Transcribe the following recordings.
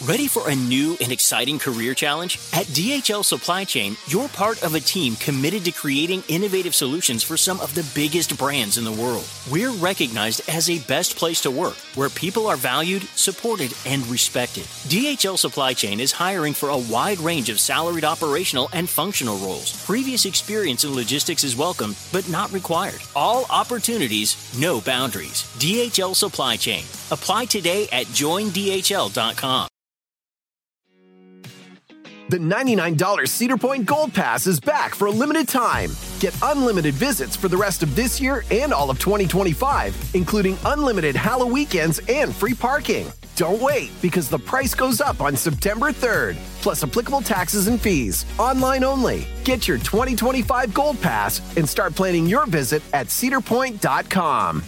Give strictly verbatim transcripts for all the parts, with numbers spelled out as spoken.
Ready for a new and exciting career challenge? At D H L Supply Chain, you're part of a team committed to creating innovative solutions for some of the biggest brands in the world. We're recognized as a best place to work, where people are valued, supported, and respected. D H L Supply Chain is hiring for a wide range of salaried operational and functional roles. Previous experience in logistics is welcome, but not required. All opportunities, no boundaries. D H L Supply Chain. Apply today at join D H L dot com. The ninety-nine dollars Cedar Point Gold Pass is back for a limited time. Get unlimited visits for the rest of this year and all of twenty twenty-five, including unlimited Halloween weekends and free parking. Don't wait, because the price goes up on September third, plus applicable taxes and fees. Online only. Get your twenty twenty-five Gold Pass and start planning your visit at cedar point dot com.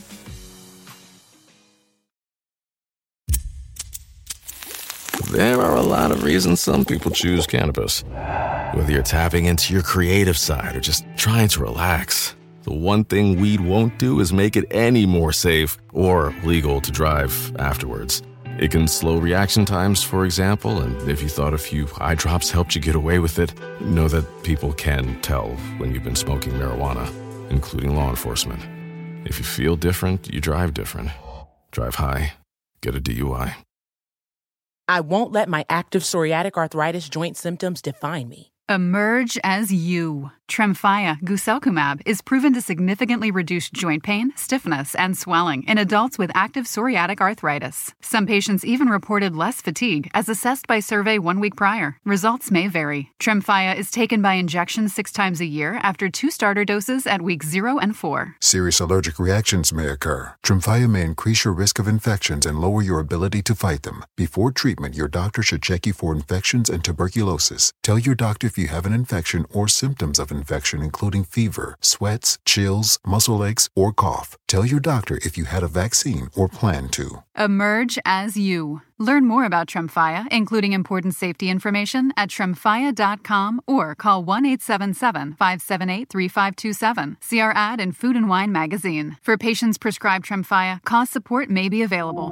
There are a lot of reasons some people choose cannabis. Whether you're tapping into your creative side or just trying to relax, the one thing weed won't do is make it any more safe or legal to drive afterwards. It can slow reaction times, for example, and if you thought a few eye drops helped you get away with it, know that people can tell when you've been smoking marijuana, including law enforcement. If you feel different, you drive different. Drive high. Get a D U I. I won't let my active psoriatic arthritis joint symptoms define me. Emerge as you. Tremfya guselkumab is proven to significantly reduce joint pain, stiffness, and swelling in adults with active psoriatic arthritis. Some patients even reported less fatigue as assessed by survey one week prior. Results may vary. Tremfya is taken by injection six times a year after two starter doses at weeks zero and four. Serious allergic reactions may occur. Tremfya may increase your risk of infections and lower your ability to fight them. Before treatment, your doctor should check you for infections and tuberculosis. Tell your doctor if you have an infection or symptoms of infection, including fever, sweats, chills, muscle aches, or cough. Tell your doctor if you had a vaccine or plan to. Emerge as you. Learn more about Tremfya, including important safety information, at tremfya dot com or call one eight seven seven, five seven eight, three five two seven. See our ad in Food and Wine magazine. For patients prescribed Tremfya, cost support may be available.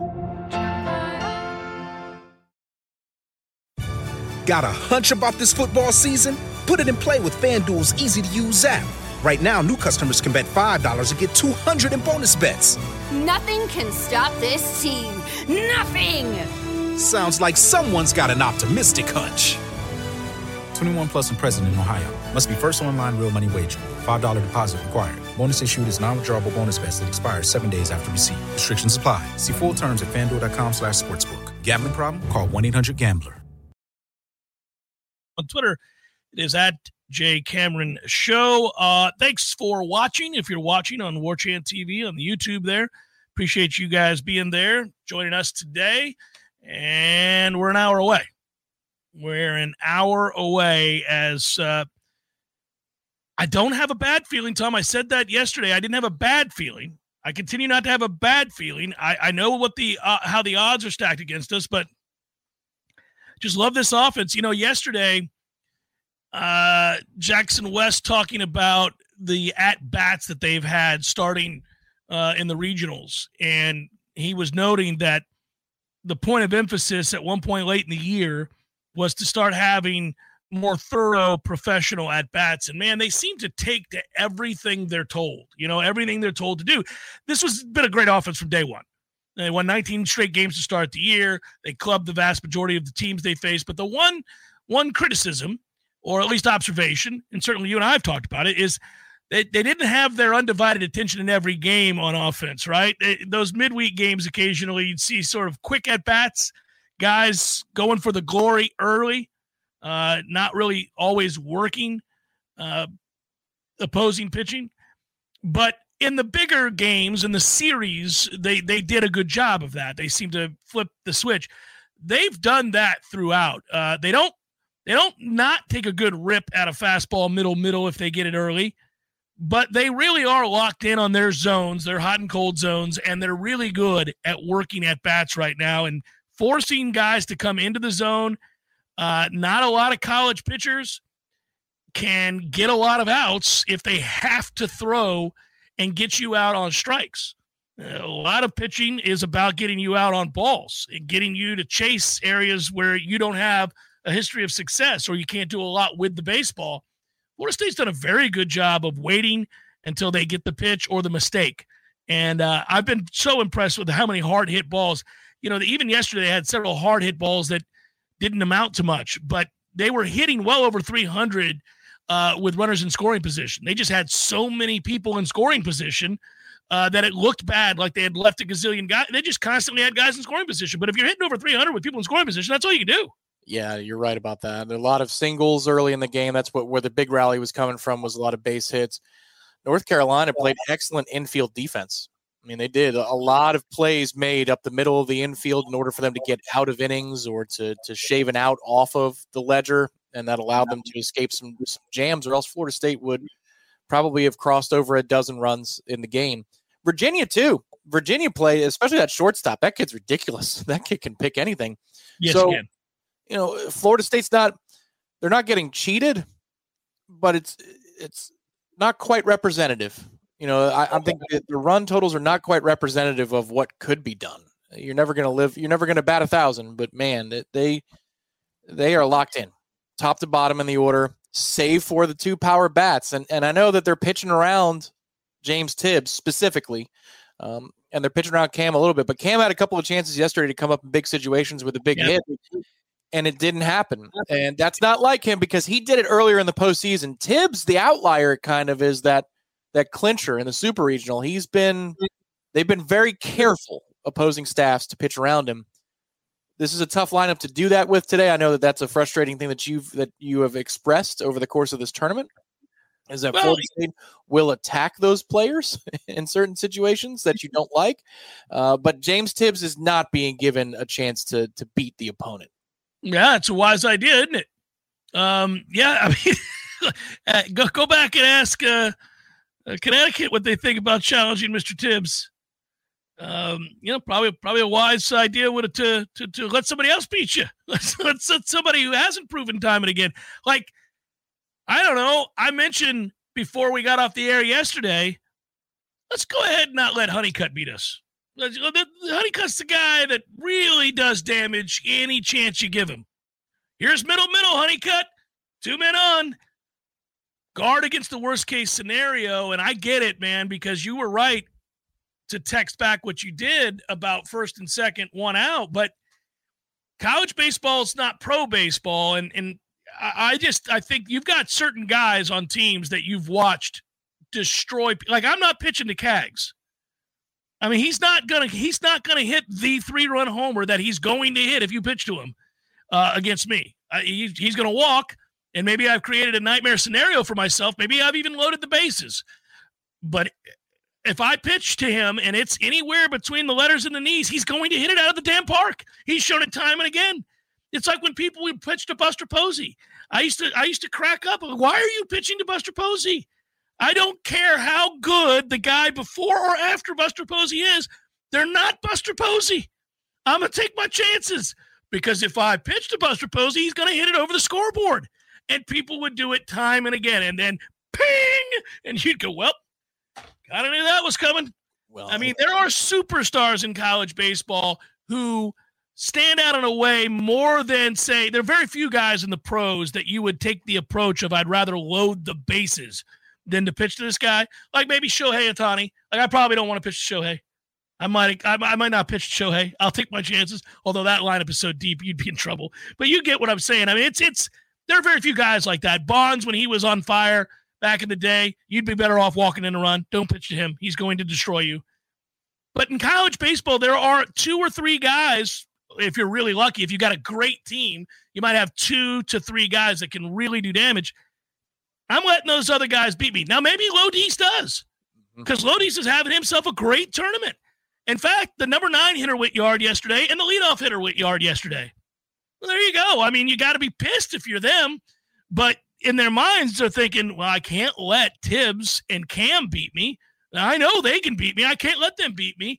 Got a hunch about this football season? Put it in play with FanDuel's easy-to-use app. Right now, new customers can bet five dollars and get two hundred in bonus bets. Nothing can stop this team. Nothing! Sounds like someone's got an optimistic hunch. twenty-one plus and present in Ohio. Must be first online real money wager. five dollars deposit required. Bonus issued is non-withdrawable bonus bets that expires seven days after receipt. Restrictions apply. See full terms at FanDuel.com slash sportsbook. Gambling problem? Call one eight hundred gambler. On Twitter, it is at J Cameron Show. Uh, thanks for watching. If you're watching on War Chant T V on the YouTube there, appreciate you guys being there, joining us today. And we're an hour away. We're an hour away as uh, I don't have a bad feeling, Tom. I said that yesterday. I didn't have a bad feeling. I continue not to have a bad feeling. I, I know what the uh, how the odds are stacked against us, but just love this offense. You know, yesterday, uh, Jackson West talking about the at-bats that they've had starting uh, in the regionals. And he was noting that the point of emphasis at one point late in the year was to start having more thorough professional at-bats. And, man, they seem to take to everything they're told, you know, everything they're told to do. This was been a great offense from day one. They won nineteen straight games to start the year. They clubbed the vast majority of the teams they faced. But the one one criticism, or at least observation, and certainly you and I have talked about it, is they, they didn't have their undivided attention in every game on offense, right? They, those midweek games, occasionally you'd see sort of quick at-bats, guys going for the glory early, uh, not really always working uh, opposing pitching. But in the bigger games, in the series, they they did a good job of that. They seem to flip the switch. They've done that throughout. Uh, they don't they don't not take a good rip at a fastball middle middle if they get it early, but they really are locked in on their zones, their hot and cold zones, and they're really good at working at bats right now and forcing guys to come into the zone. Uh, not a lot of college pitchers can get a lot of outs if they have to throw and get you out on strikes. A lot of pitching is about getting you out on balls and getting you to chase areas where you don't have a history of success or you can't do a lot with the baseball. Florida State's done a very good job of waiting until they get the pitch or the mistake. And uh, I've been so impressed with how many hard hit balls. You know, even yesterday they had several hard hit balls that didn't amount to much, but they were hitting well over three hundred uh, with runners in scoring position. They just had so many people in scoring position uh, that it looked bad, like they had left a gazillion guys. They just constantly had guys in scoring position. But if you're hitting over three hundred with people in scoring position, that's all you can do. Yeah, you're right about that. A lot of singles early in the game. That's what where the big rally was coming from, was a lot of base hits. North Carolina played excellent infield defense. I mean, they did a lot of plays made up the middle of the infield in order for them to get out of innings or to to shave an out off of the ledger, and that allowed them to escape some, some jams, or else Florida State would probably have crossed over a dozen runs in the game. Virginia, too. Virginia played, especially that shortstop. That kid's ridiculous. That kid can pick anything. Yes, so, again. You know, Florida State's not, they're not getting cheated, but it's it's not quite representative. You know, I, I think that the run totals are not quite representative of what could be done. You're never going to live, you're never going to bat a thousand, but man, they they are locked in, top to bottom in the order, save for the two power bats. And and I know that they're pitching around James Tibbs specifically, um, and they're pitching around Cam a little bit, but Cam had a couple of chances yesterday to come up in big situations with a big yeah. hit. And it didn't happen. And that's not like him because he did it earlier in the postseason. Tibbs, the outlier, kind of is that that clincher in the super regional. He's been, they've been very careful, opposing staffs, to pitch around him. This is a tough lineup to do that with today. I know that that's a frustrating thing that you've, that you have expressed over the course of this tournament, is that well, Florida State will attack those players in certain situations that you don't like. Uh, but James Tibbs is not being given a chance to to beat the opponent. Yeah, it's a wise idea, isn't it? Um, yeah, I mean, go go back and ask uh, uh, Connecticut what they think about challenging Mister Tibbs. Um, you know, probably probably a wise idea would have to, to to let somebody else beat you. Let's, let's let somebody who hasn't proven time and again. Like, I don't know. I mentioned before we got off the air yesterday, let's go ahead and not let Honeycutt beat us. Honeycutt's the guy that really does damage any chance you give him. Here's middle, middle, Honeycutt. Two men on. Guard against the worst-case scenario, and I get it, man, because you were right to text back what you did about first and second, one out, but college baseball is not pro baseball, and, and I just I think you've got certain guys on teams that you've watched destroy. Like, I'm not pitching to Cags. I mean, he's not gonna he's not gonna hit the three-run homer that he's going to hit if you pitch to him uh, against me. Uh, he, he's gonna walk, and maybe I've created a nightmare scenario for myself. Maybe I've even loaded the bases. But if I pitch to him and it's anywhere between the letters and the knees, he's going to hit it out of the damn park. He's shown it time and again. It's like when people would pitch to Buster Posey. I used to I used to crack up. Why are you pitching to Buster Posey? I don't care how good the guy before or after Buster Posey is. They're not Buster Posey. I'm going to take my chances because if I pitch to Buster Posey, he's going to hit it over the scoreboard. And people would do it time and again. And then ping! And you'd go, well, kind of knew that was coming. Well, I mean, there are superstars in college baseball who stand out in a way more than, say, there are very few guys in the pros that you would take the approach of I'd rather load the bases than to pitch to this guy. Like maybe Shohei Ohtani. Like I probably don't want to pitch to Shohei. I might I, I might not pitch to Shohei. I'll take my chances. Although that lineup is so deep, you'd be in trouble. But you get what I'm saying. I mean, it's it's there are very few guys like that. Bonds, when he was on fire back in the day, you'd be better off walking in a run. Don't pitch to him. He's going to destroy you. But in college baseball, there are two or three guys, if you're really lucky, if you got a great team, you might have two to three guys that can really do damage. I'm letting those other guys beat me. Now, maybe Lodis does, because Lodis is having himself a great tournament. In fact, the number nine hitter went yard yesterday, and the leadoff hitter went yard yesterday. Well, there you go. I mean, you got to be pissed if you're them, but in their minds, they're thinking, well, I can't let Tibbs and Cam beat me. I know they can beat me. I can't let them beat me.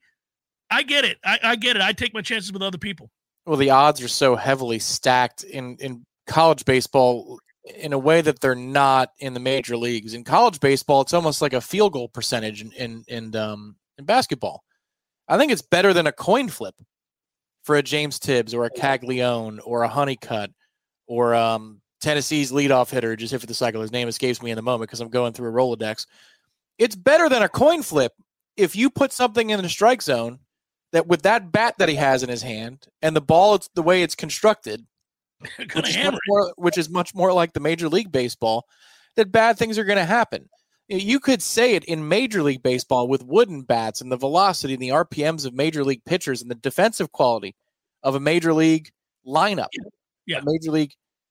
I get it. I, I get it. I take my chances with other people. Well, the odds are so heavily stacked in, in college baseball in a way that they're not in the major leagues. In college baseball, it's almost like a field goal percentage in in, in, um, in basketball. I think it's better than a coin flip for a James Tibbs or a Caglione or a Honeycutt or um, Tennessee's leadoff hitter, just hit for the cycle. His name escapes me in the moment because I'm going through a Rolodex. It's better than a coin flip if you put something in the strike zone that with that bat that he has in his hand and the ball, it's the way it's constructed, which is, much more, which is much more like the Major League Baseball, that bad things are going to happen. You could say it in Major League Baseball with wooden bats and the velocity and the R P Ms of Major League pitchers and the defensive quality of a Major League lineup, yeah, yeah. Major League,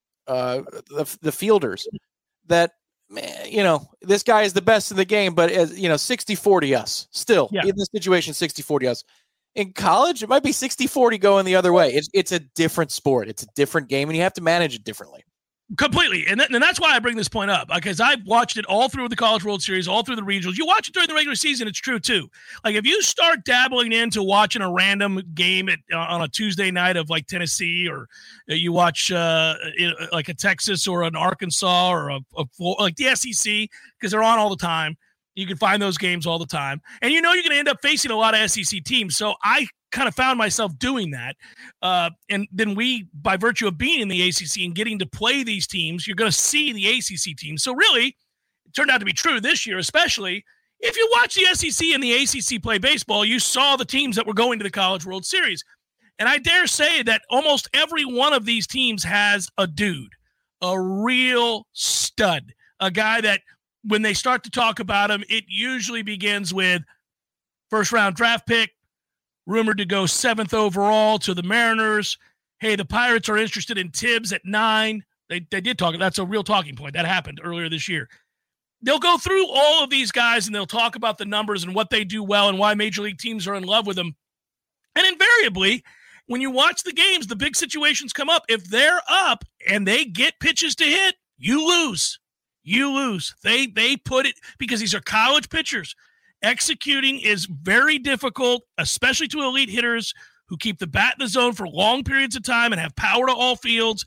uh, the, the fielders, that, man, you know, this guy is the best in the game, but, as, you know, sixty forty us still yeah. in this situation, sixty forty us. In college, it might be sixty forty going the other way. It's, it's a different sport. It's a different game, and you have to manage it differently. Completely. And, th- and that's why I bring this point up, because I've watched it all through the College World Series, all through the regionals. You watch it during the regular season, it's true too. Like if you start dabbling into watching a random game at, uh, on a Tuesday night of like Tennessee, or you watch uh, like a Texas or an Arkansas or a, a like the S E C, because they're on all the time. You can find those games all the time. And you know you're going to end up facing a lot of S E C teams. So I kind of found myself doing that. Uh, and then we, by virtue of being in the A C C and getting to play these teams, you're going to see the A C C teams. So really, it turned out to be true this year, especially if you watch the S E C and the A C C play baseball, you saw the teams that were going to the College World Series. And I dare say that almost every one of these teams has a dude, a real stud, a guy that when they start to talk about him, it usually begins with first round draft pick, rumored to go seventh overall to the Mariners. Hey, the Pirates are interested in Tibbs at nine. They they did talk. That's a real talking point. That happened earlier this year. They'll go through all of these guys and they'll talk about the numbers and what they do well and why major league teams are in love with them. And invariably, when you watch the games, the big situations come up. If they're up and they get pitches to hit, you lose. You lose. They they put it because these are college pitchers. Executing is very difficult, especially to elite hitters who keep the bat in the zone for long periods of time and have power to all fields.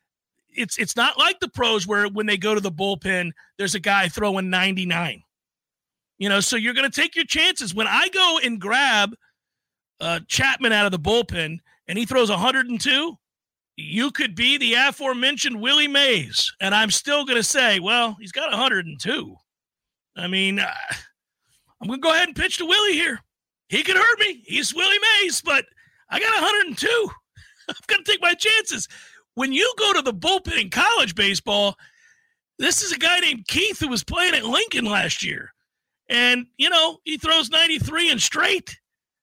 It's it's not like the pros where when they go to the bullpen, there's a guy throwing ninety-nine. You know, so you're going to take your chances. When I go and grab uh, Chapman out of the bullpen and he throws one hundred two, you could be the aforementioned Willie Mays, and I'm still going to say, well, he's got one hundred two. I mean, uh, I'm going to go ahead and pitch to Willie here. He could hurt me. He's Willie Mays, but I got one hundred two. I've got to take my chances. When you go to the bullpen in college baseball, this is a guy named Keith who was playing at Lincoln last year. And, you know, he throws ninety-three and straight.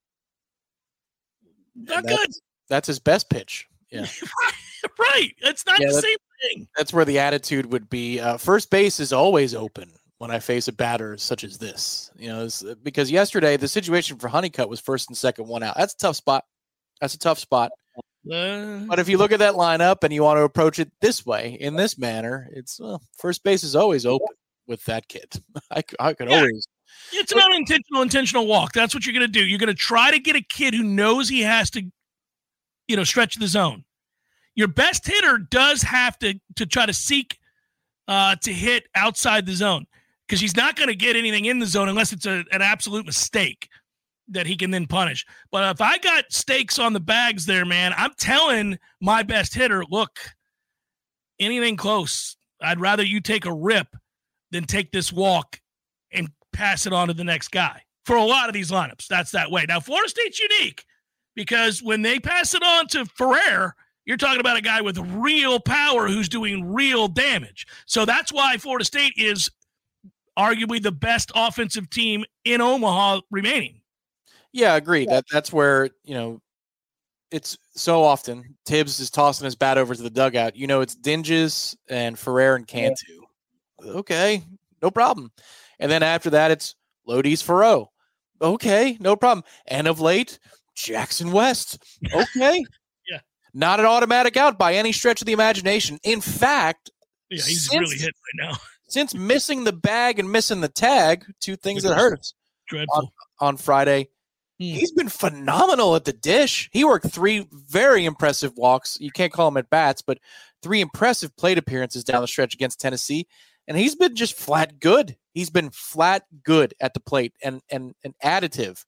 Not that's, good. That's his best pitch. Yeah. right. right. It's not yeah, the same thing. That's where the attitude would be. Uh, first base is always open when I face a batter such as this. You know, because yesterday the situation for Honeycutt was first and second, one out. That's a tough spot. That's a tough spot. Uh, but if you look at that lineup and you want to approach it this way, in this manner, it's well, first base is always open with that kid. I, I could yeah. always. It's an unintentional, intentional walk. That's what you're going to do. You're going to try to get a kid who knows he has to, you know, stretch the zone. Your best hitter does have to to try to seek uh, to hit outside the zone because he's not going to get anything in the zone unless it's a, an absolute mistake that he can then punish. But if I got stakes on the bags there, man, I'm telling my best hitter, look, anything close, I'd rather you take a rip than take this walk and pass it on to the next guy. For a lot of these lineups, that's that way. Now, Florida State's unique because when they pass it on to Ferrer, you're talking about a guy with real power who's doing real damage. So that's why Florida State is arguably the best offensive team in Omaha remaining. Yeah, agreed. That that's where, you know, it's so often Tibbs is tossing his bat over to the dugout. You know, it's Dinges and Ferrer and Cantu. Yeah. Okay, no problem. And then after that, it's Lodi's Farrow. Okay, no problem. And of late, Jackson West. Okay. yeah. Not an automatic out by any stretch of the imagination. In fact, yeah, he's since, really hit right now. Since missing the bag and missing the tag, two things that hurt us dreadful on, on Friday. He's been phenomenal at the dish. He worked three very impressive walks. You can't call them at bats, but three impressive plate appearances down the stretch against Tennessee. And he's been just flat good. He's been flat good at the plate and and, and additive.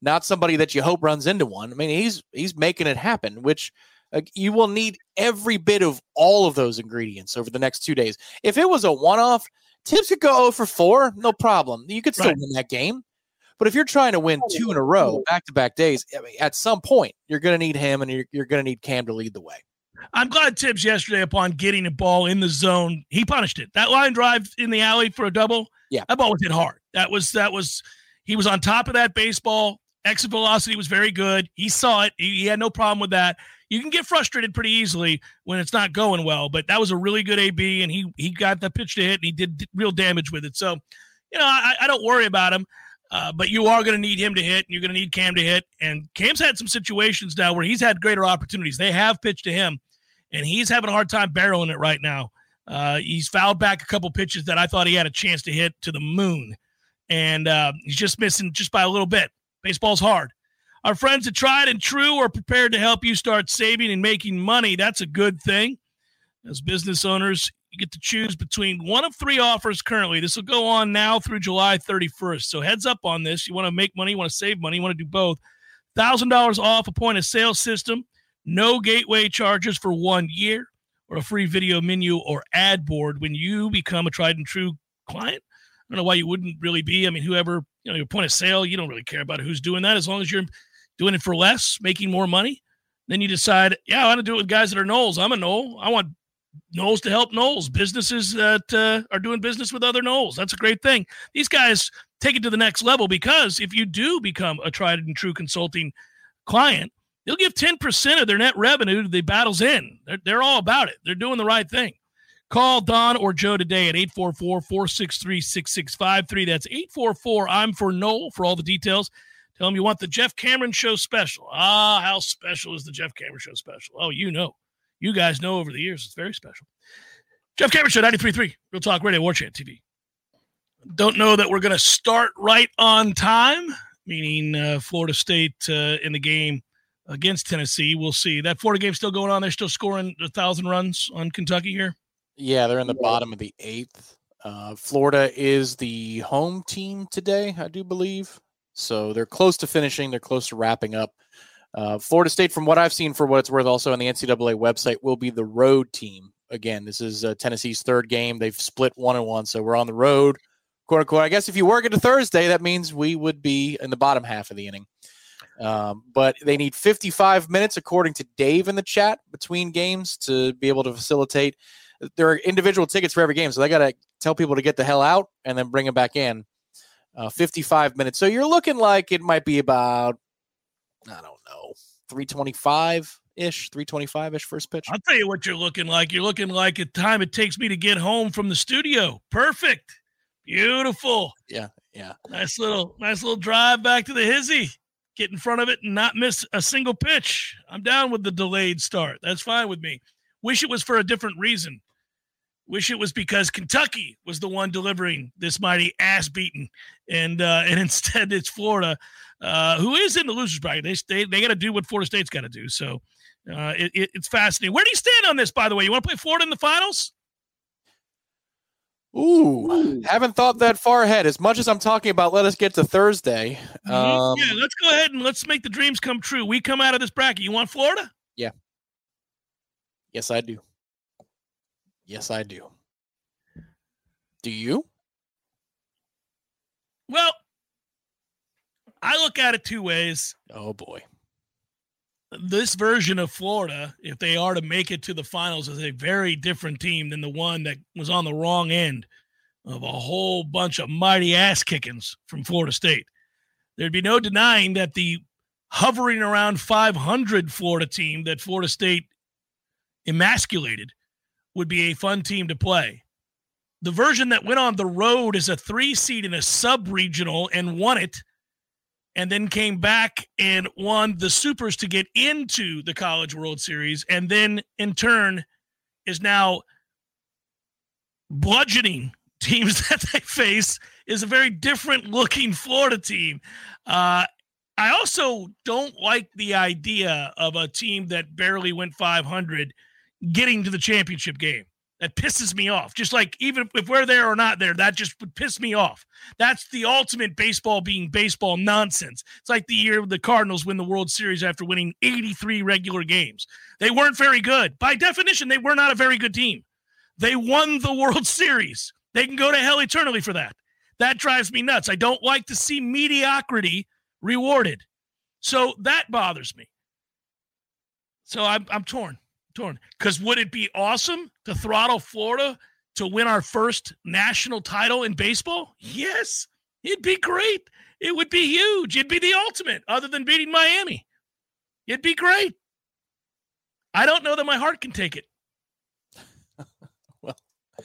not somebody that you hope runs into one. I mean, he's he's making it happen, which uh, you will need every bit of all of those ingredients over the next two days. If it was a one-off, Tibbs could go oh for four, no problem. You could still right. win that game. But if you're trying to win two in a row, back-to-back days, I mean, at some point, you're going to need him and you're, you're going to need Cam to lead the way. I'm glad Tibbs yesterday, upon getting a ball in the zone, he punished it. That line drive in the alley for a double, yeah, that ball was hit hard. That was, that was, he was on top of that baseball. Exit velocity was very good. He saw it. He, he had no problem with that. You can get frustrated pretty easily when it's not going well, but that was a really good A B, and he he got the pitch to hit, and he did real damage with it. So, you know, I, I don't worry about him. Uh, but you are going to need him to hit, and you're going to need Cam to hit. And Cam's had some situations now where he's had greater opportunities. They have pitched to him, and he's having a hard time barreling it right now. Uh, he's fouled back a couple pitches that I thought he had a chance to hit to the moon. And uh, he's just missing just by a little bit. Baseball's hard. Our friends at Tried and True are prepared to help you start saving and making money. That's a good thing. As business owners, you get to choose between one of three offers currently. This will go on now through July thirty-first. So heads up on this. You want to make money, you want to save money, you want to do both. one thousand dollars off a point of sale system, no gateway charges for one year, or a free video menu or ad board when you become a Tried and True client. I don't know why you wouldn't really be. I mean, whoever, you know, your point of sale, you don't really care about who's doing that as long as you're doing it for less, making more money. Then you decide, yeah, I want to do it with guys that are Knowles. I'm a Knoll. I want Knowles to help Knowles, businesses that uh, are doing business with other Knowles. That's a great thing. These guys take it to the next level, because if you do become a Tried and True consulting client, they'll give ten percent of their net revenue to the Battles Inn. They're, they're all about it. They're doing the right thing. Call Don or Joe today at eight four four, four six three, six six five three. That's eight four four, I'm for Knoll for all the details. Tell them you want the Jeff Cameron Show special. Ah, how special is the Jeff Cameron Show special? Oh, you know. You guys know over the years, it's very special. Jeff Cameron Show, ninety-three point three, Real Talk Radio, War Chant T V. Don't know that we're going to start right on time, meaning uh, Florida State uh, in the game against Tennessee. We'll see. That Florida game still going on. They're still scoring one thousand runs on Kentucky here. Yeah, they're in the bottom of the eighth. Uh, Florida is the home team today, I do believe. So they're close to finishing. They're close to wrapping up. Uh, Florida State, from what I've seen, for what it's worth, also on the N C double A website, will be the road team. Again, this is uh, Tennessee's third game. They've split one and one, so we're on the road, quote unquote. I guess if you work into Thursday, that means we would be in the bottom half of the inning. Um, but they need fifty-five minutes, according to Dave in the chat, between games to be able to facilitate. There are individual tickets for every game, so they got to tell people to get the hell out and then bring them back in. Uh, fifty-five minutes. So you're looking like it might be about, I don't know, three twenty-five-ish, three twenty-five-ish first pitch. I'll tell you what you're looking like. You're looking like the time it takes me to get home from the studio. Perfect. Beautiful. Yeah, yeah. Nice little, nice little drive back to the hizzy. Get in front of it and not miss a single pitch. I'm down with the delayed start. That's fine with me. Wish it was for a different reason. Wish it was because Kentucky was the one delivering this mighty ass beating, and uh, and instead it's Florida, uh, who is in the losers bracket. They they, they got to do what Florida State's got to do. So uh, it, it, it's fascinating. Where do you stand on this, by the way? You want to play Florida in the finals? Ooh, haven't thought that far ahead. As much as I'm talking about, let us get to Thursday. Mm-hmm. Um, yeah, let's go ahead and let's make the dreams come true. We come out of this bracket. You want Florida? Yeah. Yes, I do. Yes, I do. Do you? Well, I look at it two ways. Oh, boy. This version of Florida, if they are to make it to the finals, is a very different team than the one that was on the wrong end of a whole bunch of mighty ass kickings from Florida State. There'd be no denying that the hovering around five hundred Florida team that Florida State emasculated would be a fun team to play. The version that went on the road as a three seed in a sub-regional and won it, and then came back and won the Supers to get into the College World Series, and then in turn is now bludgeoning teams that they face, is a very different looking Florida team. Uh, I also don't like the idea of a team that barely went five hundred getting to the championship game. That pisses me off. Just like even if we're there or not there, that just would piss me off. That's the ultimate baseball being baseball nonsense. It's like the year the Cardinals win the World Series after winning eighty-three regular games. They weren't very good. By definition, they were not a very good team. They won the World Series. They can go to hell eternally for that. That drives me nuts. I don't like to see mediocrity rewarded. So that bothers me. So I'm I'm torn. Torn. Because would it be awesome to throttle Florida to win our first national title in baseball? Yes. It'd be great. It would be huge. It'd be the ultimate other than beating Miami. It'd be great. I don't know that my heart can take it. Well,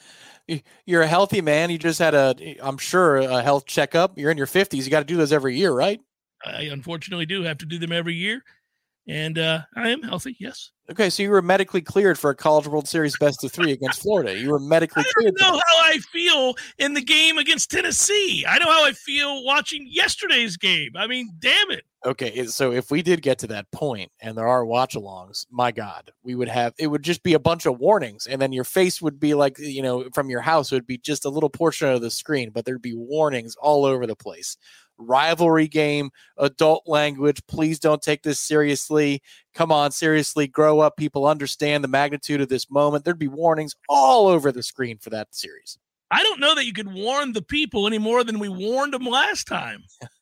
you're a healthy man. You just had a, I'm sure, a health checkup. You're in your fifties. You got to do those every year, right? I unfortunately do have to do them every year. And uh, I am healthy, yes. Okay, so you were medically cleared for a College World Series best of three against Florida. You were medically I cleared. I don't know how I feel in the game against Tennessee. I know how I feel watching yesterday's game. I mean, damn it. Okay, so if we did get to that point and there are watch-alongs, my God, we would have, it would just be a bunch of warnings. And then your face would be like, you know, from your house, it would be just a little portion of the screen, but there'd be warnings all over the place. Rivalry game, adult language, please don't take this seriously. Come on, seriously, grow up. People understand the magnitude of this moment. There'd be warnings all over the screen for that series. I don't know that you could warn the people any more than we warned them last time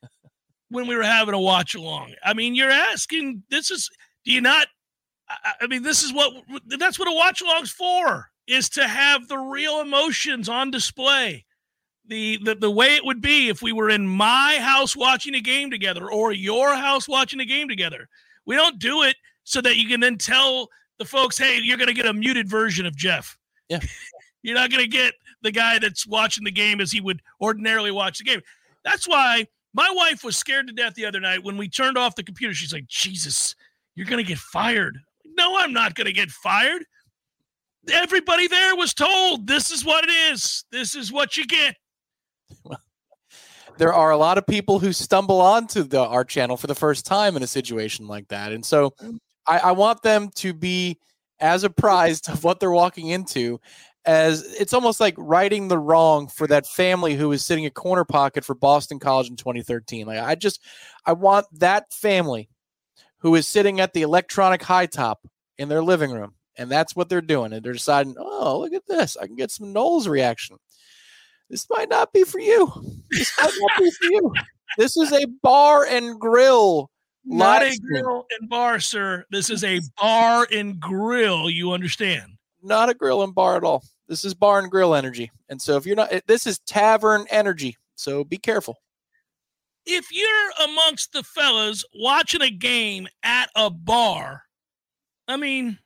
when we were having a watch along. I mean, you're asking, this is, do you not, I, I mean, this is what, that's what a watch along's for, is to have the real emotions on display. The, the the way it would be if we were in my house watching a game together or your house watching a game together. We don't do it so that you can then tell the folks, hey, you're going to get a muted version of Jeff. Yeah. You're not going to get the guy that's watching the game as he would ordinarily watch the game. That's why my wife was scared to death the other night when we turned off the computer. She's like, Jesus, you're going to get fired. No, I'm not going to get fired. Everybody there was told this is what it is. This is what you get. Well, there are a lot of people who stumble onto the our channel for the first time in a situation like that. And so I, I want them to be as apprised of what they're walking into as it's almost like righting the wrong for that family who was sitting at corner pocket for Boston College in twenty thirteen. Like I just, I want that family who is sitting at the electronic high top in their living room. And that's what they're doing. And they're deciding, oh, look at this. I can get some Knowles reaction. This might not be for you. This might not be for you. This is a bar and grill. Not a grill and bar, sir. This is a bar and grill. You understand? Not a grill and bar at all. This is bar and grill energy. And so if you're not, this is tavern energy. So be careful. If you're amongst the fellas watching a game at a bar, I mean,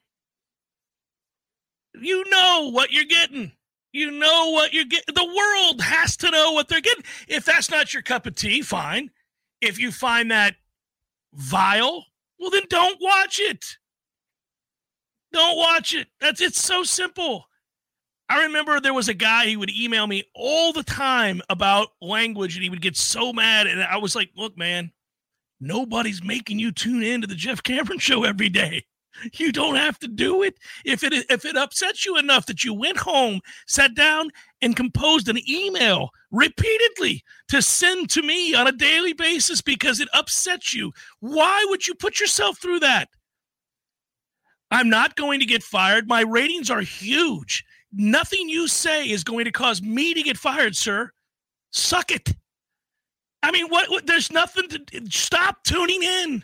you know what you're getting. You know what you're getting. The world has to know what they're getting. If that's not your cup of tea, fine. If you find that vile, well, then don't watch it. Don't watch it. That's it's so simple. I remember there was a guy, he would email me all the time about language, and he would get so mad. And I was like, look, man, nobody's making you tune in to the Jeff Cameron Show every day. You don't have to do it. If it if it upsets you enough that you went home, sat down, and composed an email repeatedly to send to me on a daily basis because it upsets you, why would you put yourself through that? I'm not going to get fired. My ratings are huge. Nothing you say is going to cause me to get fired, sir. Suck it. I mean, what? what there's nothing to stop tuning in.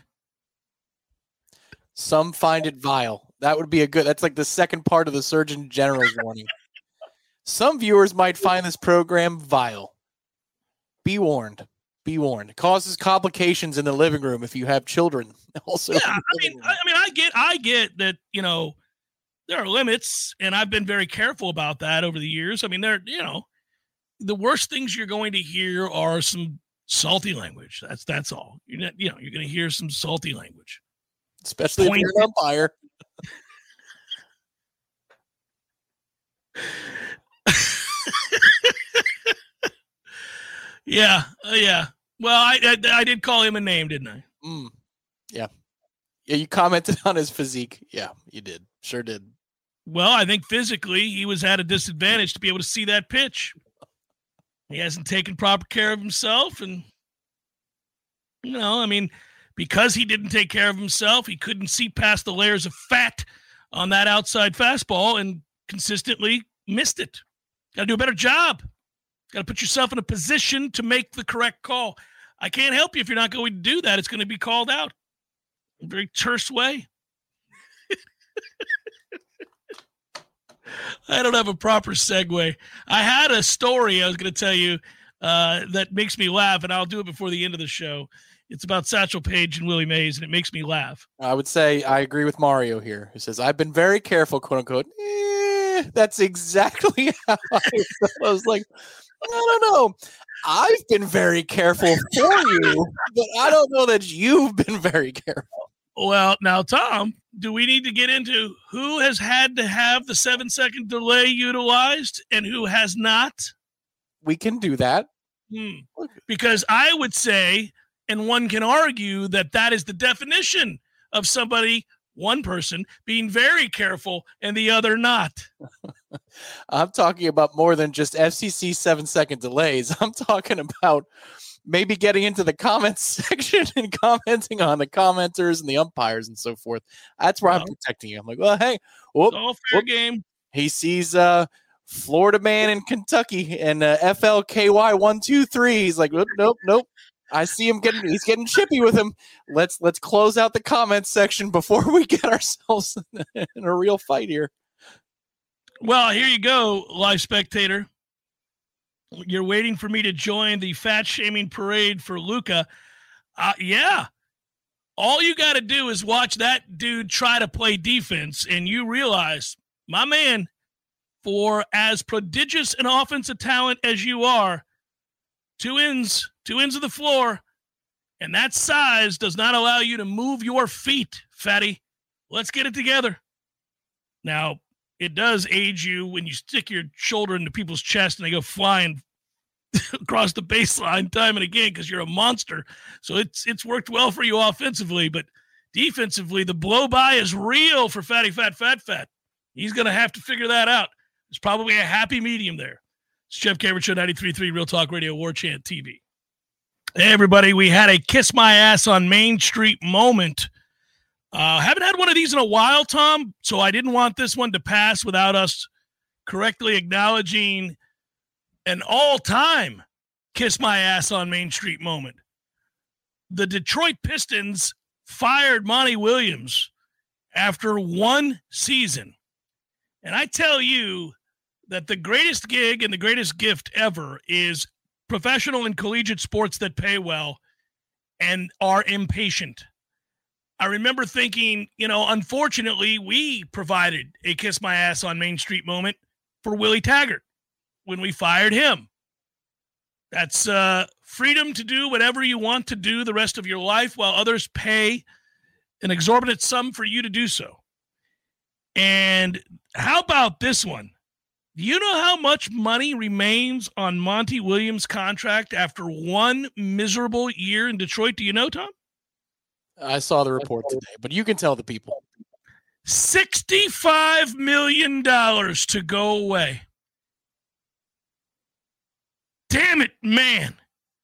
Some find it vile. That would be a good, that's like the second part of the Surgeon General's warning. Some viewers might find this program vile. Be warned. Be warned. It causes complications in the living room if you have children. Also, yeah, I mean, I, I mean, I get, I get that, you know, there are limits, and I've been very careful about that over the years. I mean, there, you know, the worst things you're going to hear are some salty language. That's, that's all. You're not, you know, you're going to hear some salty language. Especially Point if you're an umpire. yeah, uh, yeah. Well, I, I I did call him a name, didn't I? Mm. Yeah. Yeah, you commented on his physique. Yeah, you did. Sure did. Well, I think physically he was at a disadvantage to be able to see that pitch. He hasn't taken proper care of himself. And, you know, I mean, because he didn't take care of himself, he couldn't see past the layers of fat on that outside fastball and consistently missed it. Got to do a better job. Got to put yourself in a position to make the correct call. I can't help you if you're not going to do that. It's going to be called out in a very terse way. I don't have a proper segue. I had a story I was going to tell you uh, that makes me laugh, and I'll do it before the end of the show. It's about Satchel Paige and Willie Mays, and it makes me laugh. I would say I agree with Mario here, who says, I've been very careful, quote unquote. Eh, that's exactly how I felt. I was like, I don't know. I've been very careful for you, but I don't know that you've been very careful. Well, now, Tom, do we need to get into who has had to have the seven-second delay utilized and who has not? We can do that. Hmm. Because I would say, and one can argue, that that is the definition of somebody, one person, being very careful and the other not. I'm talking about more than just F C C seven-second delays. I'm talking about maybe getting into the comments section and commenting on the commenters and the umpires and so forth. That's where well, I'm protecting you. I'm like, well, hey, whoop, it's all fair whoop. game. He sees uh, Florida man in Kentucky and uh, F L K Y one two three. He's like, nope, nope, nope. I see him getting. He's getting chippy with him. Let's let's close out the comments section before we get ourselves in a real fight here. Well, here you go, live spectator. You're waiting for me to join the fat shaming parade for Luka. Uh, yeah. All you got to do is watch that dude try to play defense, and you realize, my man, for as prodigious an offensive talent as you are, two ends, two ends of the floor, and that size does not allow you to move your feet, fatty. Let's get it together. Now, it does age you when you stick your shoulder into people's chest and they go flying across the baseline time and again because you're a monster. So it's it's worked well for you offensively, but defensively, the blow-by is real for Fatty Fat Fat Fat. He's going to have to figure that out. There's probably a happy medium there. It's Jeff Cameron Show, ninety-three point three Real Talk Radio, War Chant T V. Hey, everybody, we had a Kiss My Ass on Main Street moment. Uh, haven't had one of these in a while, Tom, so I didn't want this one to pass without us correctly acknowledging an all-time Kiss My Ass on Main Street moment. The Detroit Pistons fired Monty Williams after one season. And I tell you that the greatest gig and the greatest gift ever is professional and collegiate sports that pay well and are impatient. I remember thinking, you know, unfortunately, we provided a Kiss My Ass on Main Street moment for Willie Taggart when we fired him. That's uh, freedom to do whatever you want to do the rest of your life while others pay an exorbitant sum for you to do so. And how about this one? Do you know how much money remains on Monty Williams' contract after one miserable year in Detroit? Do you know, Tom? I saw the report today, but you can tell the people. sixty-five million dollars to go away. Damn it, man.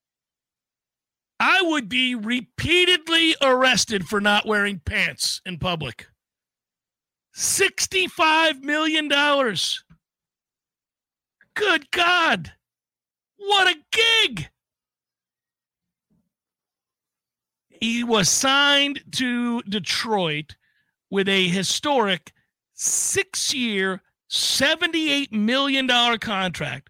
I would be repeatedly arrested for not wearing pants in public. sixty-five million dollars. Good God. What a gig. He was signed to Detroit with a historic six-year, seventy-eight million dollars contract.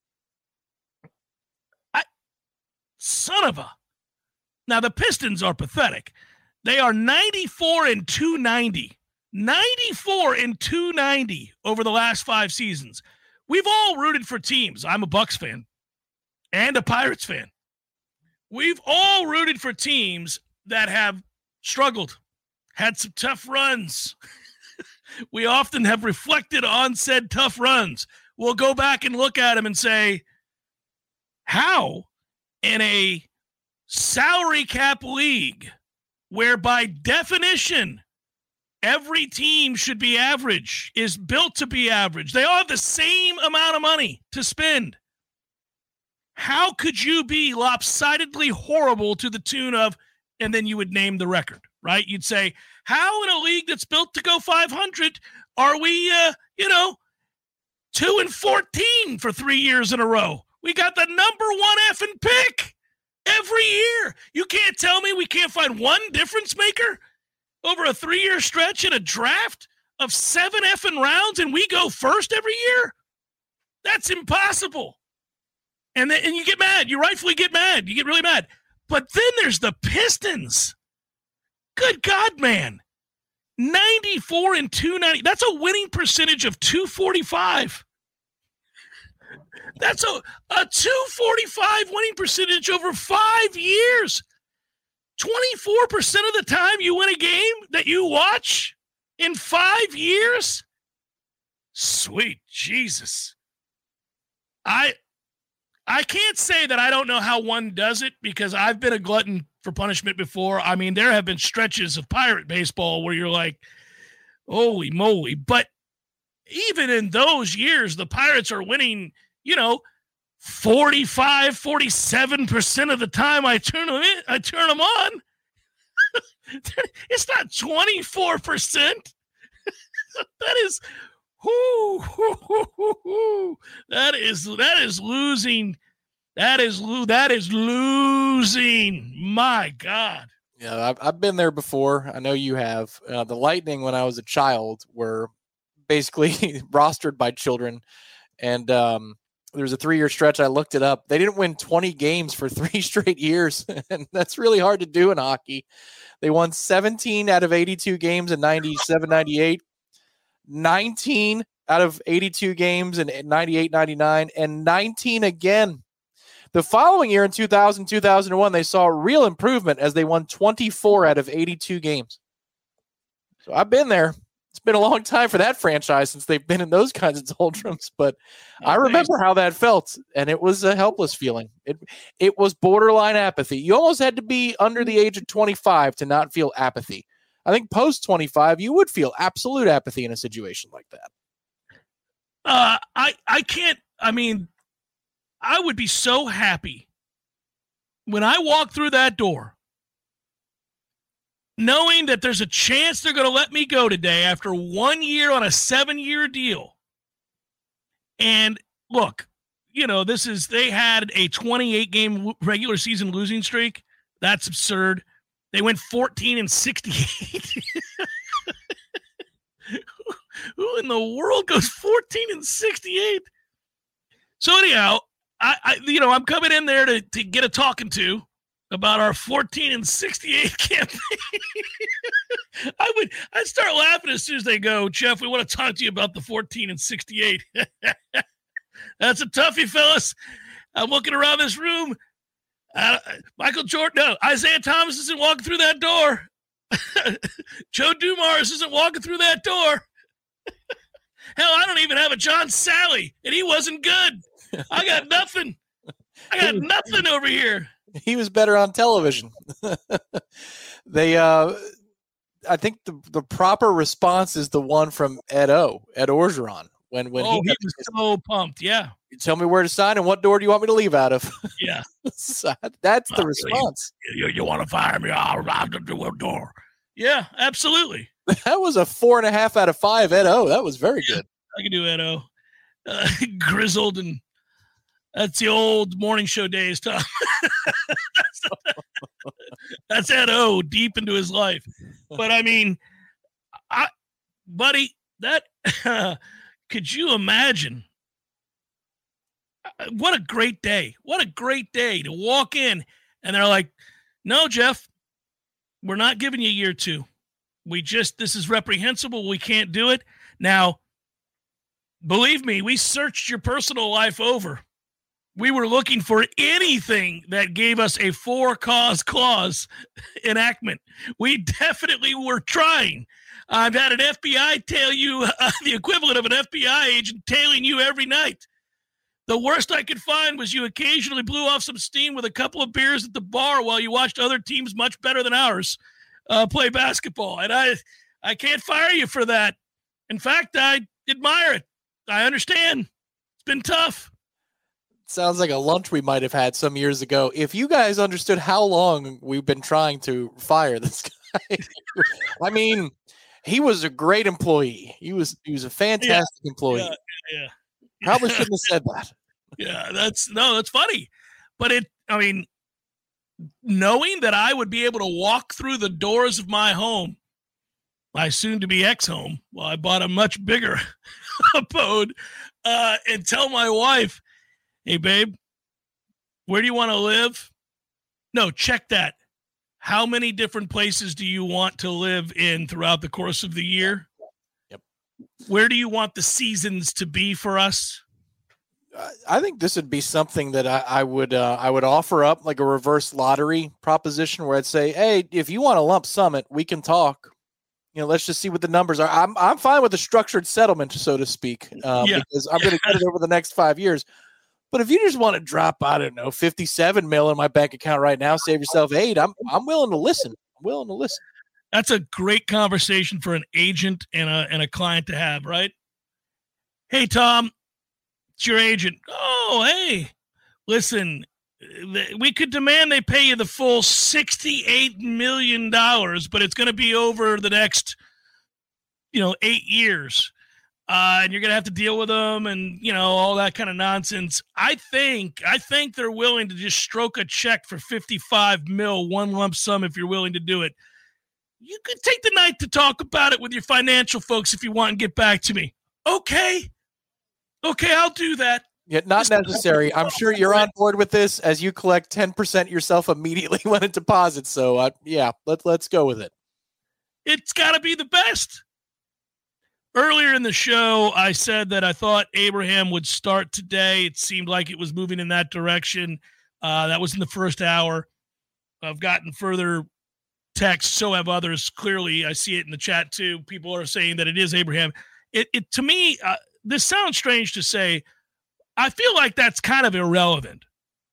I, son of a. Now, the Pistons are pathetic. They are ninety-four and two ninety. ninety-four and two ninety over the last five seasons. We've all rooted for teams. I'm a Bucks fan and a Pirates fan. We've all rooted for teams that have struggled, had some tough runs. We often have reflected on said tough runs. We'll go back and look at them and say, how in a salary cap league where by definition Every team should be average, is built to be average. They all have the same amount of money to spend. How could you be lopsidedly horrible to the tune of, and then you would name the record, right? You'd say, how in a league that's built to go five hundred are we, uh, you know, two and fourteen for three years in a row? We got the number one effing pick every year. You can't tell me we can't find one difference maker over a three-year stretch in a draft of seven effing rounds and we go first every year? That's impossible. And then, and you get mad. You rightfully get mad. You get really mad. But then there's the Pistons. Good God, man. ninety-four and two ninety. That's a winning percentage of two forty-five. That's a, a two forty-five winning percentage over five years. twenty-four percent of the time you win a game that you watch in five years? Sweet Jesus. I I can't say that I don't know how one does it because I've been a glutton for punishment before. I mean, there have been stretches of Pirate baseball where you're like, holy moly. But even in those years, the Pirates are winning, you know, forty-five, forty-seven percent of the time I turn them in, I turn them on. It's not twenty-four percent. That is whoo, whoo, whoo, whoo, whoo. That is that is losing. That is lo- that is losing. My God. Yeah, I've, I've been there before. I know you have. Uh, the Lightning, when I was a child, were basically rostered by children, and um, there was a three-year stretch. I looked it up. They didn't win twenty games for three straight years, and that's really hard to do in hockey. They won seventeen out of eighty-two games in ninety-seven ninety-eight, nineteen out of eighty-two games in ninety-eight ninety-nine, and nineteen again. The following year in two thousand, two thousand one, they saw a real improvement as they won twenty-four out of eighty-two games. So I've been there. It's been a long time for that franchise since they've been in those kinds of doldrums, but I remember how that felt, and it was a helpless feeling. It it was borderline apathy. You almost had to be under the age of twenty-five to not feel apathy. I think post twenty-five, you would feel absolute apathy in a situation like that. Uh, I I can't. I mean, I would be so happy when I walk through that door, knowing that there's a chance they're going to let me go today after one year on a seven-year deal. And look, you know, this is, they had a twenty-eight game regular season losing streak. That's absurd. They went fourteen and sixty-eight. Who in the world goes fourteen and sixty-eight? So anyhow, I, I you know, I'm coming in there to, to get a talking to about our fourteen and sixty-eight campaign. I would, I'd start laughing as soon as they go, Jeff, we want to talk to you about the fourteen and sixty-eight. That's a toughie, fellas. I'm looking around this room. Uh, Michael Jordan, no, Isaiah Thomas isn't walking through that door. Joe Dumars isn't walking through that door. Hell, I don't even have a John Sally, and he wasn't good. I got nothing. I got nothing over here. He was better on television. they, uh, I think the, the proper response is the one from Ed O, Ed Orgeron. When, when oh, he, he was so pumped. Yeah. You tell me where to sign and what door do you want me to leave out of? Yeah. so that's the response. You, you, you want to fire me? I'll out the door. Yeah, absolutely. That was a four and a half out of five, Ed O. That was very yeah, good. I can do Ed O. Uh, grizzled, and that's the old morning show days, Tom. That's Ed O deep into his life. But I mean, I, buddy, that uh, could you imagine? What a great day. What a great day to walk in and they're like, no, Jeff, we're not giving you year two. We just, this is reprehensible. We can't do it. Now, believe me, we searched your personal life over. We were looking for anything that gave us a for-cause clause enactment. We definitely were trying. I've had an F B I tail you, uh, the equivalent of an F B I agent tailing you every night. The worst I could find was you occasionally blew off some steam with a couple of beers at the bar while you watched other teams much better than ours uh, play basketball. And I I can't fire you for that. In fact, I admire it. I understand. It's been tough. Sounds like a lunch we might have had some years ago. If you guys understood how long we've been trying to fire this guy, I mean, he was a great employee. He was he was a fantastic yeah, employee. Yeah, yeah. Probably shouldn't have said that. Yeah, that's no, that's funny. But it, I mean, knowing that I would be able to walk through the doors of my home, my soon-to-be ex-home, well, I bought a much bigger abode, uh, and tell my wife, hey, babe, where do you want to live? No, check that. How many different places do you want to live in throughout the course of the year? Yep. Where do you want the seasons to be for us? I think this would be something that I, I would uh, I would offer up, like a reverse lottery proposition, where I'd say, hey, if you want a lump sum it, we can talk. You know, let's just see what the numbers are. I'm I'm fine with a structured settlement, so to speak, uh, Yeah. because I'm going to get it over the next five years. But if you just want to drop, I don't know, fifty-seven mil in my bank account right now, save yourself eight, I'm I'm willing to listen. I'm willing to listen. That's a great conversation for an agent and a and a client to have, right? Hey, Tom, it's your agent. Oh, hey, listen, th- we could demand they pay you the full sixty-eight million dollars, but it's going to be over the next, you know, eight years. Uh, and you're going to have to deal with them and, you know, all that kind of nonsense. I think, I think they're willing to just stroke a check for fifty-five mil, one lump sum, if you're willing to do it. You could take the night to talk about it with your financial folks if you want and get back to me. Okay. Okay, I'll do that. Yeah, not necessary. I'm sure you're on board with this, as you collect ten percent yourself immediately when it deposits. So, uh, yeah, let, let's go with it. It's got to be the best. Earlier in the show, I said that I thought Abraham would start today. It seemed like it was moving in that direction. Uh, that was in the first hour. I've gotten further texts, so have others. Clearly, I see it in the chat too. People are saying that it is Abraham. It, it to me, uh, this sounds strange to say. I feel like that's kind of irrelevant.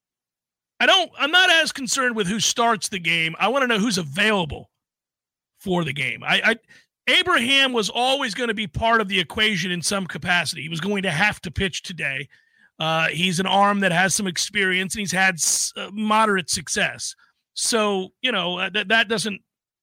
I don't. I'm not as concerned with who starts the game. I want to know who's available for the game. I. I Abraham was always going to be part of the equation in some capacity. He was going to have to pitch today. Uh, he's an arm that has some experience, and he's had s- uh, moderate success. So, you know, uh, that that doesn't,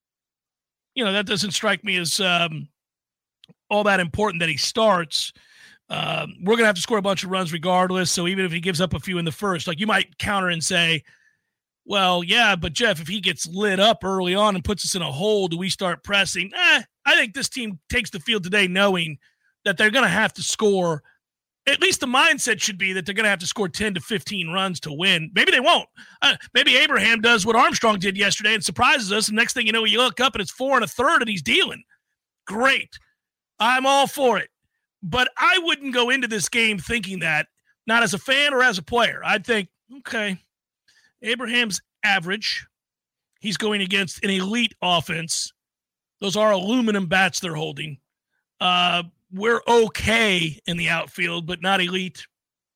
you know, that doesn't strike me as um, all that important that he starts. Um, we're going to have to score a bunch of runs regardless. So even if he gives up a few in the first, like you might counter and say, well, yeah, but Jeff, if he gets lit up early on and puts us in a hole, do we start pressing? Eh, I think this team takes the field today knowing that they're going to have to score. At least the mindset should be that they're going to have to score ten to fifteen runs to win. Maybe they won't. Uh, maybe Abraham does what Armstrong did yesterday and surprises us. And next thing you know, you look up and it's four and a third and he's dealing. Great. I'm all for it. But I wouldn't go into this game thinking that, not as a fan or as a player. I'd think, okay, Abraham's average. He's going against an elite offense. Those are aluminum bats they're holding. Uh, we're okay in the outfield, but not elite.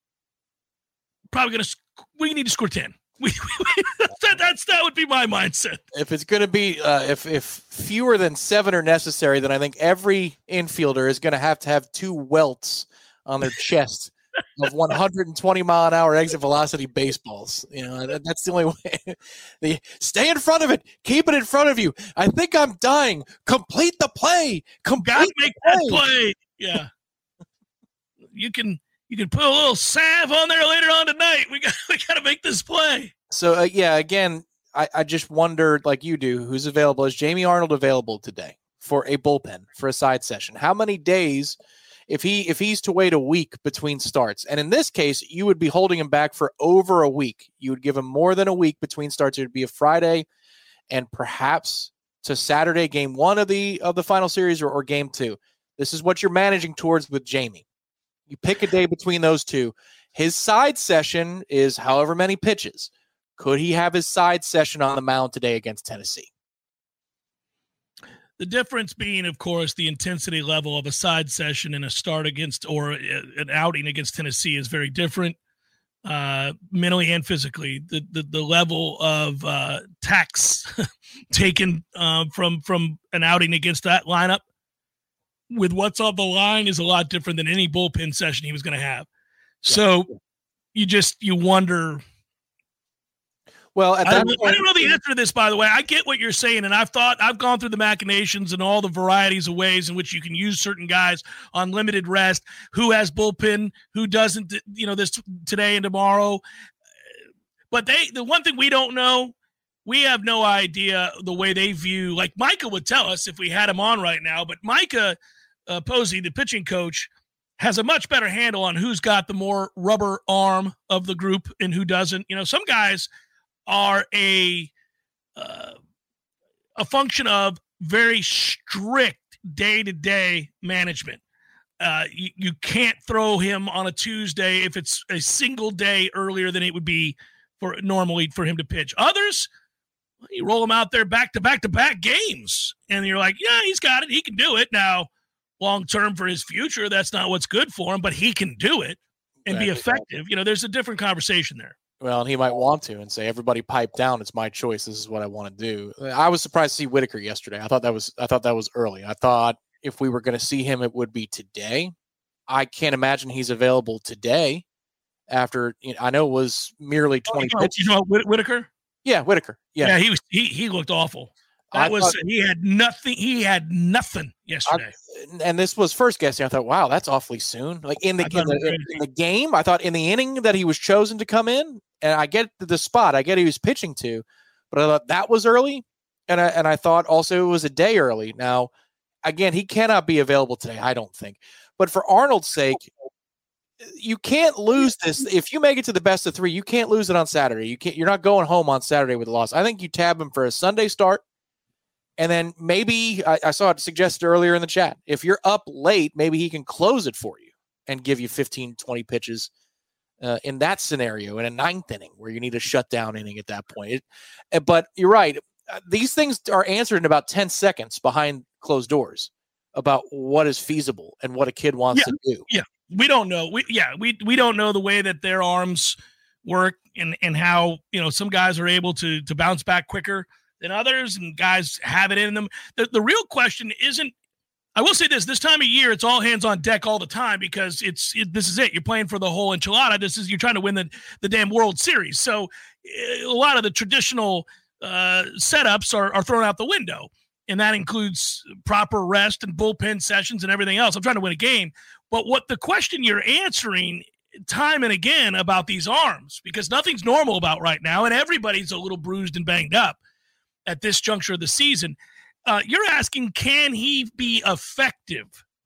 Probably going to – we need to score ten. We, we, that, that's, that would be my mindset. If it's going to be uh, – if if fewer than seven are necessary, then I think every infielder is going to have to have two welts on their chest of one hundred twenty mile an hour exit velocity baseballs. You know, that, that's the only way. They stay in front of it. Keep it in front of you. I think I'm dying. Complete the play. Complete Gotta make play. that play. Yeah. you can you can put a little salve on there later on tonight. We got we got to make this play. So uh, yeah, again, I, I just wondered, like you do, who's available. Is Jamie Arnold available today for a bullpen, for a side session? How many days? If he if he's to wait a week between starts, and in this case, you would be holding him back for over a week. You would give him more than a week between starts. It would be a Friday, and perhaps to Saturday, game one of the of the final series, or, or game two. This is what you're managing towards with Jamie. You pick a day between those two. His side session is however many pitches. Could he have his side session on the mound today against Tennessee? The difference being, of course, the intensity level of a side session and a start against or an outing against Tennessee is very different. uh, mentally and physically. The the, the level of uh, tax taken uh, from from an outing against that lineup with what's on the line is a lot different than any bullpen session he was going to have. So you just you wonder. Well, at I, that don't, point, I don't know the answer to this, by the way. I get what you're saying, and I've thought I've gone through the machinations and all the varieties of ways in which you can use certain guys on limited rest, who has bullpen, who doesn't, you know, this today and tomorrow. But they, the one thing we don't know, we have no idea the way they view. Like Micah would tell us if we had him on right now, but Micah uh, Posey, the pitching coach, has a much better handle on who's got the more rubber arm of the group and who doesn't. You know, some guys are a uh, a function of very strict day-to-day management. Uh, you, you can't throw him on a Tuesday if it's a single day earlier than it would be for normally for him to pitch. Others, well, you roll him out there back-to-back-to-back games, and you're like, yeah, he's got it. He can do it. Now, long-term for his future, that's not what's good for him, but he can do it and be effective. You know, there's a different conversation there. Well, and he might want to and say, everybody pipe down. It's my choice. This is what I want to do. I was surprised to see Whitaker yesterday. I thought that was I thought that was early. I thought if we were going to see him, it would be today. I can't imagine he's available today after, you know, I know it was merely twenty oh, you know, pitches. You know Whitaker? Yeah, Whitaker. Yeah. Yeah, he was he he looked awful. That I was thought, he had nothing. He had nothing yesterday. I, and this was first guessing. I thought, wow, that's awfully soon. Like in the, in the, in the game, I thought in the inning that he was chosen to come in, and I get the spot. I get he was pitching to, but I thought that was early, and I and I thought also it was a day early. Now, again, he cannot be available today. I don't think. But for Arnold's sake, you can't lose this. If you make it to the best of three, you can't lose it on Saturday. You can't. You're not going home on Saturday with a loss. I think you tab him for a Sunday start. And then maybe I, I saw it suggested earlier in the chat. If you're up late, maybe he can close it for you and give you fifteen, twenty pitches uh, in that scenario in a ninth inning where you need a shutdown inning at that point. It, but you're right. These things are answered in about ten seconds behind closed doors about what is feasible and what a kid wants yeah, to do. Yeah, we don't know. We yeah, we we don't know the way that their arms work and and how, you know, some guys are able to to bounce back quicker than others, and guys have it in them. The, the real question isn't, I will say this, this time of year, it's all hands on deck all the time because it's, it, this is it. You're playing for the whole enchilada. This is, you're trying to win the, the damn World Series. So a lot of the traditional uh, setups are, are thrown out the window, and that includes proper rest and bullpen sessions and everything else. I'm trying to win a game. But what the question you're answering time and again about these arms, because nothing's normal about right now, and everybody's a little bruised and banged up at this juncture of the season, uh, you're asking, can he be effective?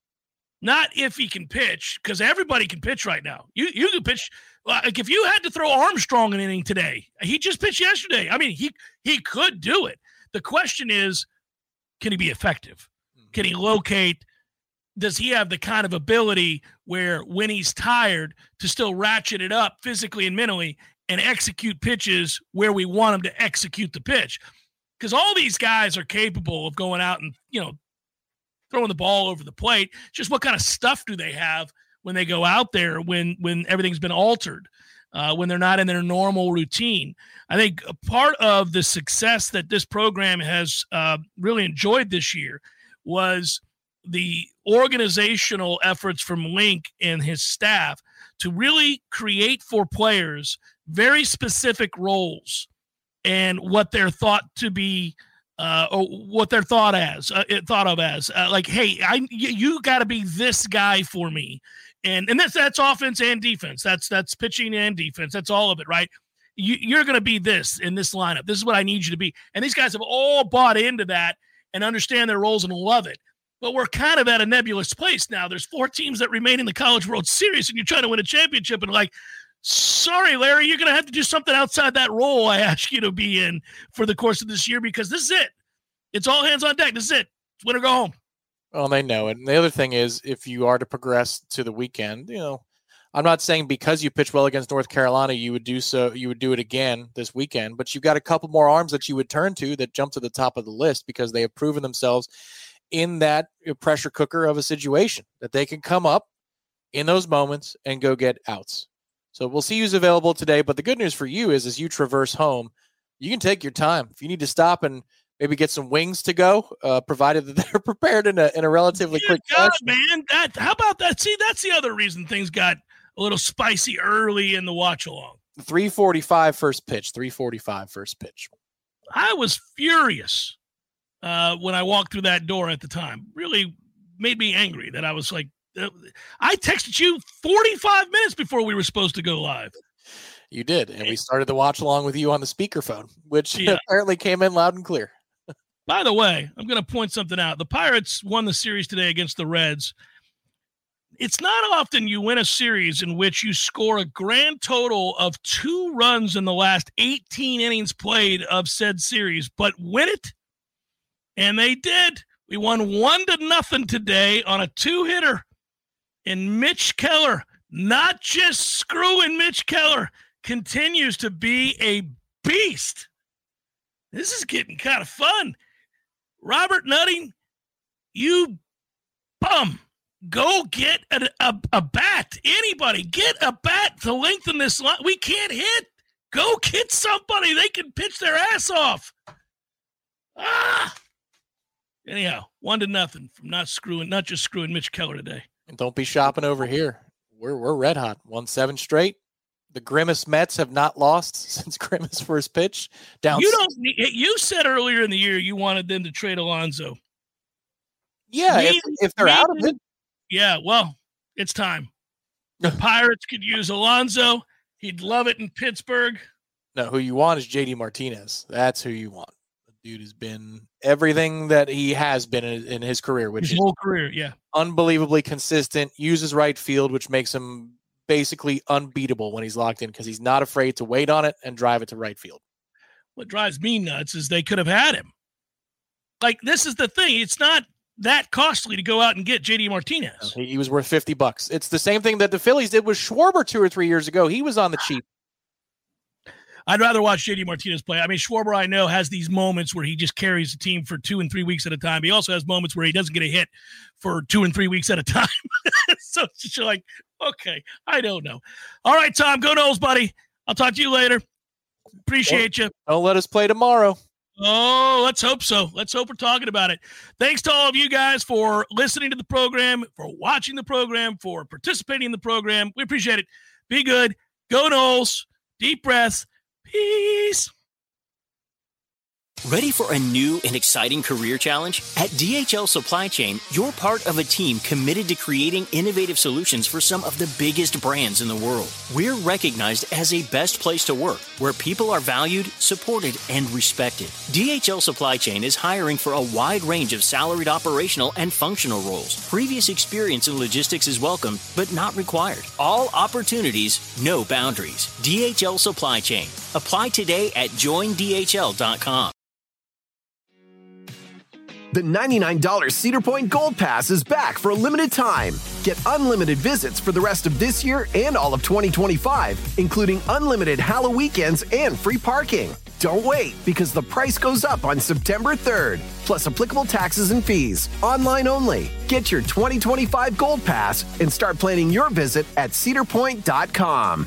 Not if he can pitch, because everybody can pitch right now. You you can pitch. Like if you had to throw Armstrong an inning today, he just pitched yesterday. I mean, he he could do it. The question is, can he be effective? Can he locate? Does he have the kind of ability where when he's tired to still ratchet it up physically and mentally and execute pitches where we want him to execute the pitch? Because all these guys are capable of going out and, you know, throwing the ball over the plate. Just what kind of stuff do they have when they go out there when when everything's been altered, uh, when they're not in their normal routine? I think a part of the success that this program has uh, really enjoyed this year was the organizational efforts from Link and his staff to really create for players very specific roles and what they're thought to be, uh, or what they're thought as, uh, thought of as, uh, like, hey, I you, you got to be this guy for me, and and that's that's offense and defense. That's that's pitching and defense. That's all of it, right? You, you're going to be this in this lineup. This is what I need you to be. And these guys have all bought into that and understand their roles and love it. But we're kind of at a nebulous place now. There's four teams that remain in the College World Series, and you're trying to win a championship, and like, sorry, Larry, you're going to have to do something outside that role I asked you to be in for the course of this year, because this is it. It's all hands on deck. This is it. It's win or go home. Well, they know it. And the other thing is, if you are to progress to the weekend, you know, I'm not saying because you pitched well against North Carolina, you would do so, you would do it again this weekend, but you've got a couple more arms that you would turn to that jump to the top of the list because they have proven themselves in that pressure cooker of a situation that they can come up in those moments and go get outs. So we'll see who's available today. But the good news for you is as you traverse home, you can take your time. If you need to stop and maybe get some wings to go, uh, provided that they're prepared in a in a relatively yeah, quick God, fashion. man, that how about that? See, that's the other reason things got a little spicy early in the watch along. three forty-five first pitch, three forty-five first pitch. I was furious uh, when I walked through that door at the time. Really made me angry that I was like, uh, I texted you forty-five minutes before we were supposed to go live. You did, and we started the watch along with you on the speakerphone, which Yeah. apparently came in loud and clear. By the way, I'm going to point something out. The Pirates won the series today against the Reds. It's not often you win a series in which you score a grand total of two runs in the last eighteen innings played of said series, but win it. And they did. We won one to nothing today on a two-hitter. And Mitch Keller, not just screwing Mitch Keller, continues to be a beast. This is getting kind of fun. Robert Nutting, you bum. Go get a, a, a bat. Anybody, get a bat to lengthen this line. We can't hit. Go get somebody. They can pitch their ass off. Ah. Anyhow, one to nothing from not screwing, not just screwing Mitch Keller today. And don't be shopping over here. We're we're red hot. Won seven straight. The Grimace Mets have not lost since Grimace first pitch. Down. You don't. You said earlier in the year you wanted them to trade Alonso. Yeah, maybe, if, if they're maybe, out of it. Yeah, well, it's time. The Pirates could use Alonso. He'd love it in Pittsburgh. No, who you want is J D Martinez. That's who you want. The dude has been everything that he has been in, in his career, which his is whole career, yeah, unbelievably consistent. Uses right field, which makes him basically unbeatable when he's locked in because he's not afraid to wait on it and drive it to right field. What drives me nuts is they could have had him. Like, this is the thing. It's not that costly to go out and get J D Martinez. He, he was worth fifty bucks. It's the same thing that the Phillies did with Schwarber two or three years ago. He was on the cheap. I'd rather watch J D Martinez play. I mean, Schwarber, I know, has these moments where he just carries the team for two and three weeks at a time. He also has moments where he doesn't get a hit for two and three weeks at a time. So it's just like, okay, I don't know. All right, Tom, go Knowles, buddy. I'll talk to you later. Appreciate you. Don't let us play tomorrow. Oh, let's hope so. Let's hope we're talking about it. Thanks to all of you guys for listening to the program, for watching the program, for participating in the program. We appreciate it. Be good. Go Knowles. Deep breaths. Peace. Ready for a new and exciting career challenge? At D H L Supply Chain, you're part of a team committed to creating innovative solutions for some of the biggest brands in the world. We're recognized as a best place to work, where people are valued, supported, and respected. D H L Supply Chain is hiring for a wide range of salaried operational and functional roles. Previous experience in logistics is welcome, but not required. All opportunities, no boundaries. D H L Supply Chain. Apply today at join D H L dot com. The ninety-nine dollars Cedar Point Gold Pass is back for a limited time. Get unlimited visits for the rest of this year and all of twenty twenty-five, including unlimited Halloween weekends and free parking. Don't wait, because the price goes up on September third, plus applicable taxes and fees. Online only. Get your twenty twenty-five Gold Pass and start planning your visit at cedar point dot com.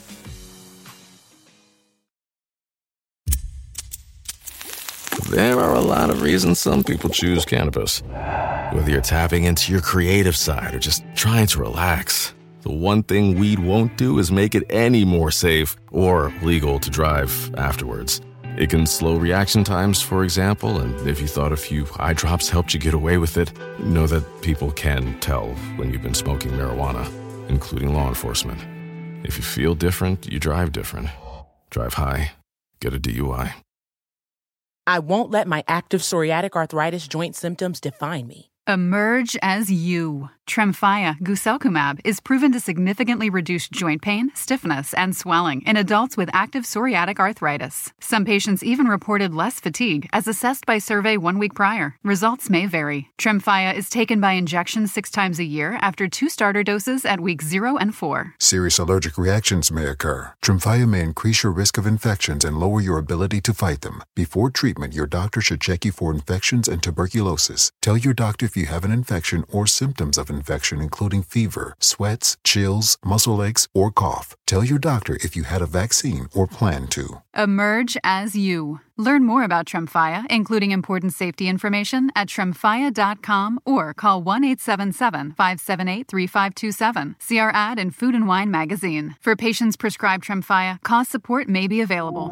There are a lot of reasons some people choose cannabis. Whether you're tapping into your creative side or just trying to relax, the one thing weed won't do is make it any more safe or legal to drive afterwards. It can slow reaction times, for example, and if you thought a few eye drops helped you get away with it, know that people can tell when you've been smoking marijuana, including law enforcement. If you feel different, you drive different. Drive high. Get a D U I. I won't let my active psoriatic arthritis joint symptoms define me. Emerge as you. Tremfya guselkumab is proven to significantly reduce joint pain, stiffness, and swelling in adults with active psoriatic arthritis. Some patients even reported less fatigue as assessed by survey one week prior. Results may vary. Tremfya is taken by injection six times a year after two starter doses at weeks zero and four. Serious allergic reactions may occur. Tremfya may increase your risk of infections and lower your ability to fight them. Before treatment, your doctor should check you for infections and tuberculosis. Tell your doctor if if you have an infection or symptoms of infection, including fever, sweats, chills, muscle aches, or cough. Tell your doctor if you had a vaccine or plan to. Emerge as you. Learn more about Tremfya, including important safety information, at tremfya dot com or call one eight seven seven, five seven eight, three five two seven. See our ad in Food and Wine magazine. For patients prescribed Tremfya, cost support may be available.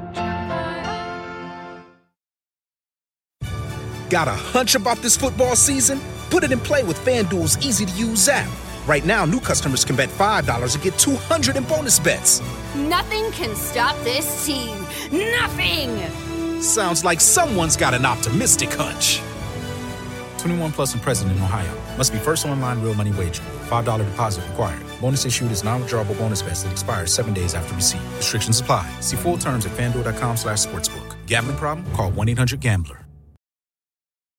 Got a hunch about this football season? Put it in play with FanDuel's easy-to-use app. Right now, new customers can bet five dollars and get two hundred dollars in bonus bets. Nothing can stop this team. Nothing! Sounds like someone's got an optimistic hunch. twenty-one plus and present in Ohio. Must be first online real money wager. five dollars deposit required. Bonus issued is non-withdrawable bonus bets that expires seven days after receipt. Restrictions apply. See full terms at FanDuel dot com slash sportsbook. Gambling problem? Call one eight hundred gambler.